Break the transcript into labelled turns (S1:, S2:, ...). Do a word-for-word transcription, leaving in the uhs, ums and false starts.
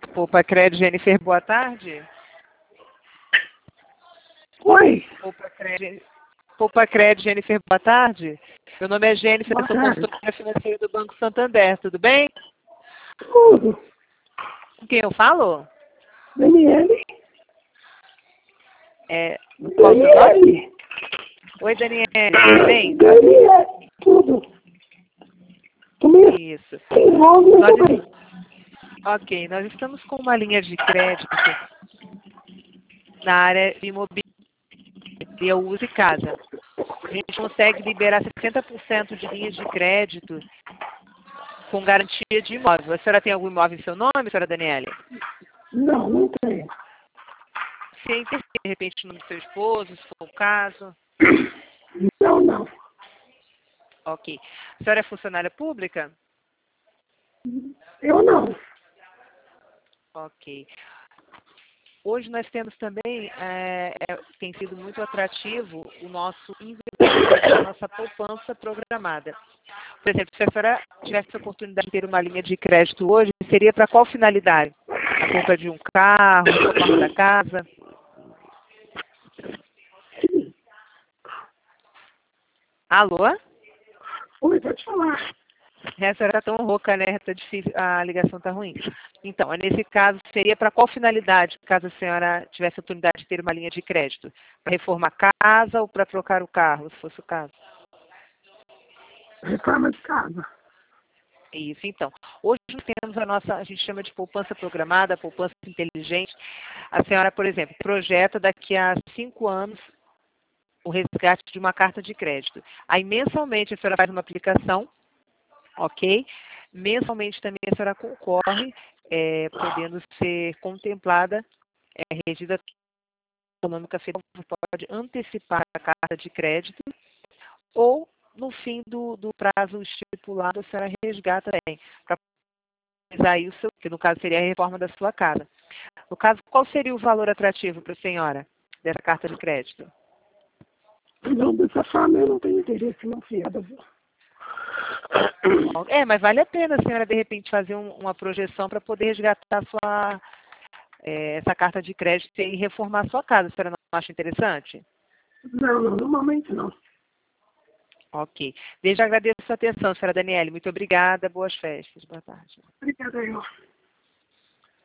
S1: Poupa Cred, Jennifer, boa tarde.
S2: Oi.
S1: Poupa Cred, Poupa Cred, Jennifer, boa tarde. Meu nome é Jennifer,
S2: Boa
S1: eu sou
S2: tarde.
S1: consultora financeira do Banco Santander, tudo bem?
S2: Tudo.
S1: Com quem eu falo?
S2: Daniele.
S1: É, qual o seu nome?
S2: Daniele.
S1: Oi, Daniele, tudo bem?
S2: Daniele. Tudo. Também
S1: Isso.
S2: envolve
S1: Nós,
S2: também.
S1: ok, nós estamos com uma linha de crédito na área de imobiliária, eu uso e casa. A gente consegue liberar sessenta por cento de linhas de crédito com garantia de imóvel. A senhora tem algum imóvel em seu nome, senhora Daniele?
S2: Não, não tem.
S1: Sim, tem, de repente, o nome do seu esposo, se for o caso.
S2: Não, não.
S1: Ok. A senhora é funcionária pública?
S2: Eu não.
S1: Ok. Hoje nós temos também, é, é, tem sido muito atrativo o nosso investimento, a nossa poupança programada. Por exemplo, se a senhora tivesse a oportunidade de ter uma linha de crédito hoje, seria para qual finalidade? A compra de um carro, a reforma da casa? Alô?
S2: Oi, pode falar.
S1: A senhora está tão rouca, né? Tá difícil, a ligação está ruim. Então, nesse caso, seria para qual finalidade, caso a senhora tivesse a oportunidade de ter uma linha de crédito? Para reformar a casa ou para trocar o carro, se fosse o caso?
S2: Reforma de casa.
S1: Isso, então. Hoje nós temos a nossa, a gente chama de poupança programada, poupança inteligente. A senhora, por exemplo, projeta daqui a cinco anos o resgate de uma carta de crédito. Aí, mensalmente, a senhora faz uma aplicação, ok? Mensalmente também a senhora concorre, é, podendo ser contemplada, é, regida econômica federal, pode antecipar a carta de crédito, ou no fim do, do prazo estipulado, a senhora resgata também, para aí o seu, que no caso seria a reforma da sua casa. No caso, qual seria o valor atrativo para a senhora dessa carta de crédito?
S2: Não, dessa forma eu não tenho interesse não, fiada.
S1: É, mas vale a pena a senhora, de repente, fazer um, uma projeção para poder resgatar sua, é, essa carta de crédito e reformar a sua casa. A senhora não acha interessante?
S2: Não, não, no momento não.
S1: Ok. Desde agradeço a sua atenção, senhora Daniele. Muito obrigada. Boas festas. Boa tarde.
S2: Obrigada, eu.